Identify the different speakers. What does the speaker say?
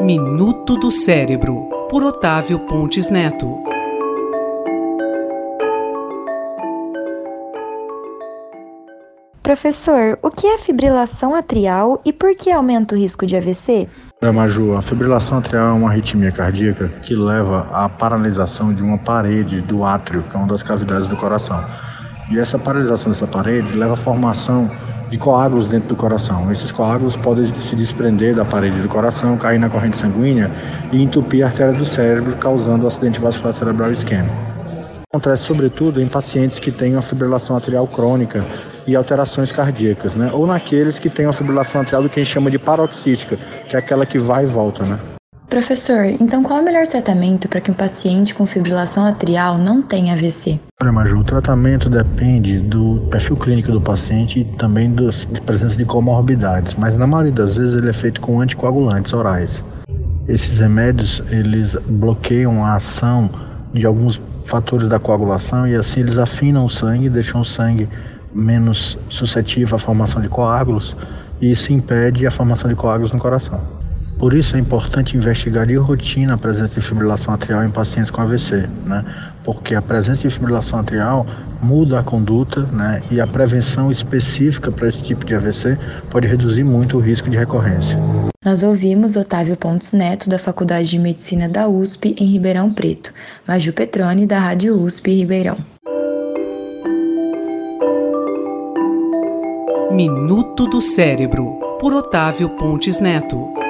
Speaker 1: Minuto do Cérebro, por Otávio Pontes Neto.
Speaker 2: Professor, o que é fibrilação atrial e por que aumenta o risco de AVC?
Speaker 3: Maju, a fibrilação atrial é uma arritmia cardíaca que leva à paralisação de uma parede do átrio, que é uma das cavidades do coração. E essa paralisação dessa parede leva à formação de coágulos dentro do coração. Esses coágulos podem se desprender da parede do coração, cair na corrente sanguínea e entupir a artéria do cérebro, causando um acidente vascular cerebral isquêmico. Acontece sobretudo em pacientes que têm uma fibrilação atrial crônica e alterações cardíacas, né? Ou naqueles que têm uma fibrilação atrial do que a gente chama de paroxística, que é aquela que vai e volta, né?
Speaker 2: Professor, então qual é o melhor tratamento para que um paciente com fibrilação atrial não tenha AVC?
Speaker 3: Olha, Maju, o tratamento depende do perfil clínico do paciente e também da presença de comorbidades, mas na maioria das vezes ele é feito com anticoagulantes orais. Esses remédios, eles bloqueiam a ação de alguns fatores da coagulação e assim eles afinam o sangue, deixam o sangue menos suscetível à formação de coágulos e isso impede a formação de coágulos no coração. Por isso é importante investigar de rotina a presença de fibrilação atrial em pacientes com AVC, né? Porque a presença de fibrilação atrial muda a conduta, né? E a prevenção específica para esse tipo de AVC pode reduzir muito o risco de recorrência.
Speaker 2: Nós ouvimos Otávio Pontes Neto, da Faculdade de Medicina da USP, em Ribeirão Preto, Maju Petroni, da Rádio USP Ribeirão.
Speaker 1: Minuto do Cérebro, por Otávio Pontes Neto.